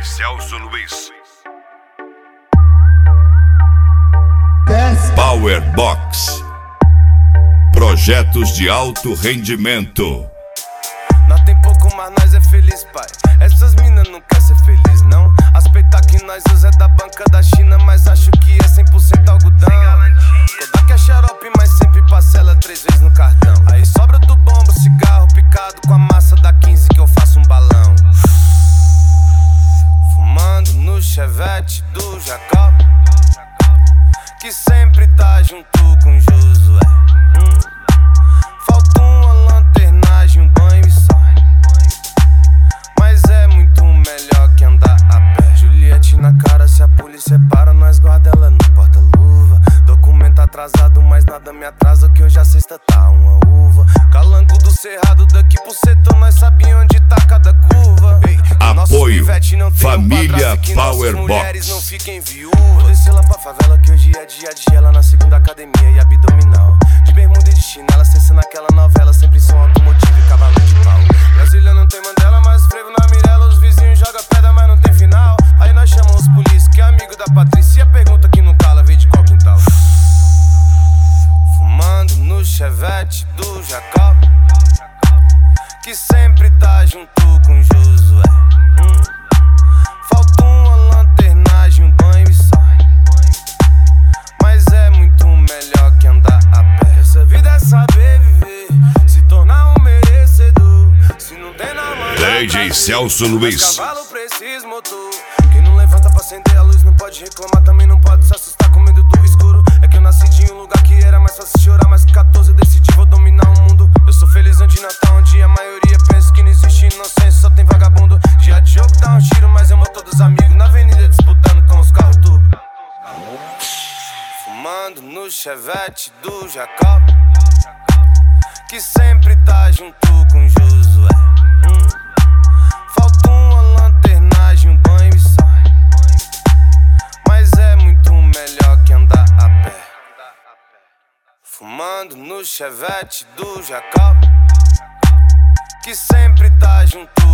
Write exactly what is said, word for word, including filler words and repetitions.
D J Celso Luiz. Power Box. Projetos de alto rendimento. Nós tem pouco, mas nós é feliz, pai. Essas minas não quer ser feliz, não. Aspeitar que nós usa é da banca da China, mas acho que é cem por cento algodão. Kodak é xarope, mas sempre parcela três vezes no cartão. Aí sobra do bombo, cigarro picado com a massa da quinze que eu faço um balão. Fumando no chevette do Jacob, que sempre tá junto com Josué. hum. Falta uma lanternagem, um banho e só. Mas é muito melhor que andar a pé. Juliette na cara, se a polícia para, nós guarda ela no porta-luva. Documento atrasado, mas nada me atrasa, que hoje a sexta tá uma uva. Calango do cerrado, daqui pro setor, nós sabíamos onde tá cada curva. Ei, apoio, não família um Power mulheres Box. não fiquem viúvas. Vou descer lá pra favela, que hoje é dia de ela na segunda academia e abdominal. De bermuda e de chinela, cessa naquela novela, sempre som automotivo e cavalo de pau. Brasília não tem Mandela, mas frevo na Mirella. Os vizinhos jogam pedra, mas não tem final. Aí nós chamamos os polícia, que é amigo da Patrícia. Pergunta que não cala, veio de qual quintal. Fumando no chevette do Jacob, que sempre tá junto com Josué. hum. Falta uma lanternagem, um banho e só. Mas é muito melhor que andar a pé. Essa vida é saber viver, se tornar um merecedor. Se não tem na mão D J Celso Luiz. cavalo precisa motor. Quem não levanta pra acender a luz não pode reclamar, também não pode se assustar com medo do escuro. É que eu nasci de um lugar que era mais fácil chorar, mas com catorze eu decidi vou dominar o mundo. Eu sou feliz onde Natal, onde a maioria pensa que não existe inocência, só tem vagabundo. Dia de jogo dá um tiro, mas eu amo todos os amigos na avenida disputando com os carros turbo. Fumando no chevette do Jacob, que sempre tá junto com Josué. hum. Falta uma lanternagem, um banho e só. Mas é muito melhor que andar a pé. Fumando no chevette do Jacob, que sempre tá junto